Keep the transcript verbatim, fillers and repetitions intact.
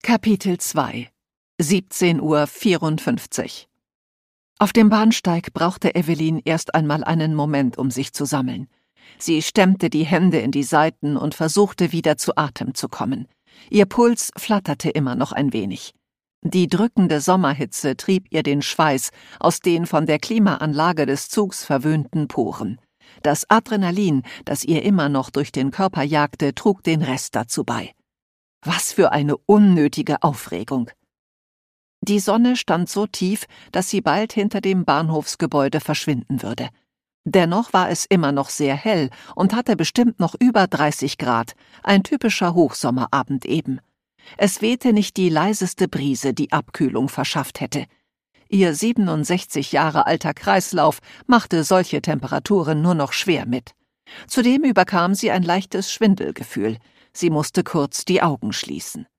Kapitel zwei. siebzehn Uhr vierundfünfzig. Auf dem Bahnsteig brauchte Evelyn erst einmal einen Moment, um sich zu sammeln. Sie stemmte die Hände in die Seiten und versuchte wieder zu Atem zu kommen. Ihr Puls flatterte immer noch ein wenig. Die drückende Sommerhitze trieb ihr den Schweiß aus den von der Klimaanlage des Zugs verwöhnten Poren. Das Adrenalin, das ihr immer noch durch den Körper jagte, trug den Rest dazu bei. Was für eine unnötige Aufregung! Die Sonne stand so tief, dass sie bald hinter dem Bahnhofsgebäude verschwinden würde. Dennoch war es immer noch sehr hell und hatte bestimmt noch über dreißig Grad, ein typischer Hochsommerabend eben. Es wehte nicht die leiseste Brise, die Abkühlung verschafft hätte. Ihr siebenundsechzig Jahre alter Kreislauf machte solche Temperaturen nur noch schwer mit. Zudem überkam sie ein leichtes Schwindelgefühl. Sie musste kurz die Augen schließen.